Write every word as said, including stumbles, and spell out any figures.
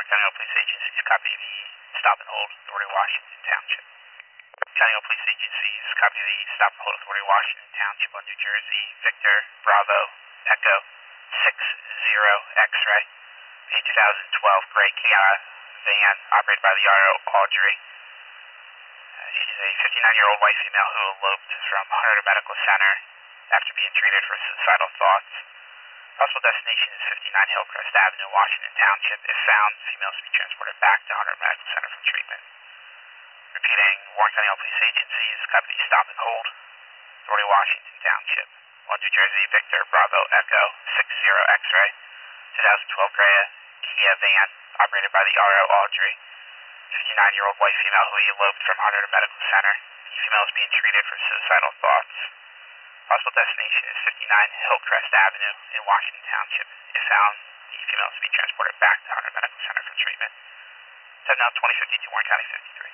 Warren County Police Agency's copy of the Stop and Hold Authority, Washington Township. County Police Agency's copy of the Stop and Hold Authority, Washington Township on New Jersey, Victor, Bravo, Echo, six zero X-ray, a two thousand twelve gray Kia van operated by the R O Audrey. Uh, she is a fifty-nine-year-old white female who eloped from Hunter Medical Center after being treated for suicidal thoughts. Possible destination is fifty-nine Hillcrest Avenue, Washington Township. If found, female is to be transported back to Hunter Medical Center for treatment. Repeating, Warren County Police Agency's copy of the Stop and Hold Authority, Washington Township. On New Jersey, Victor, Bravo, Echo, six zero X-ray, two thousand twelve gray Kia van operated by the R O Audrey. fifty-nine-year-old white female who eloped from Hunter Medical Center. The female is being treated for suicidal thoughts. Possible destination is fifty-nine Hillcrest Avenue in Washington Township. If found, the female is to be transported back to Hunter Medical Center for treatment. seven now twenty fifty-two Warren County fifty-three.